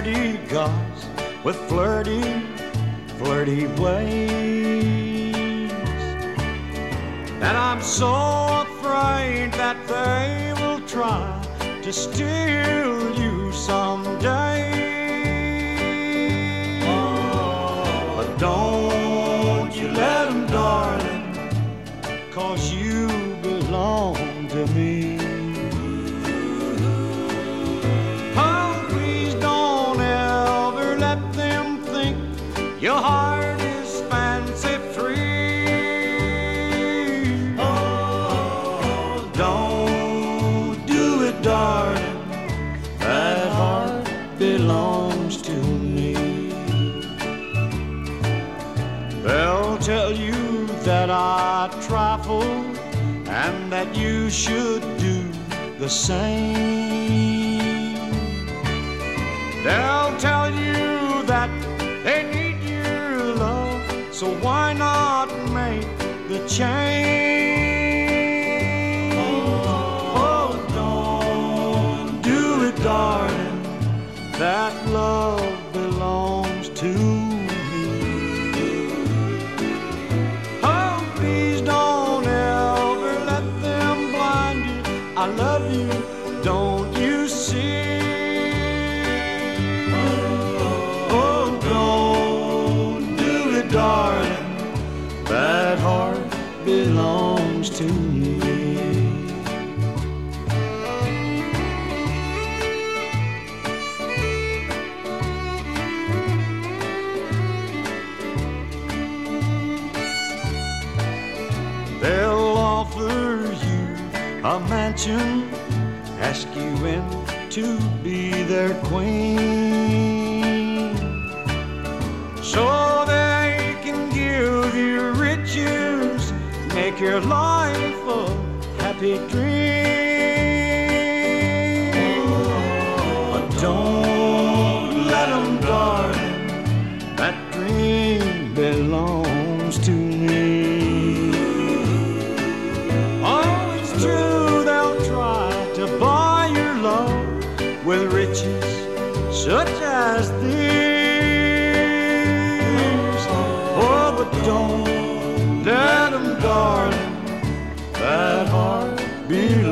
flirty guys with flirty, flirty ways, and I'm so afraid that they will try to steal you someday. But don't you let them, darling, 'cause you belong to me. Oh, please don't ever let them think your heart is fancy free. Oh, don't do it, darling, that heart belongs to me. They'll tell you that I trifle and that you should do the same. They'll tell you that they need your love, so why not make the change? Oh, don't do it, darling, that love belongs to me. Oh, please don't ever let them blind you. I love you, don't you see? Oh, don't do it, darling, that heart belongs to me. They'll offer you a mansion, ask you in to be their queen, so they can give you riches, make your life a happy dream. But don't let them, darling, that dream belongs to me. True, they'll try to buy your love with riches such as these. Oh, but don't let them, darling, that heart belongs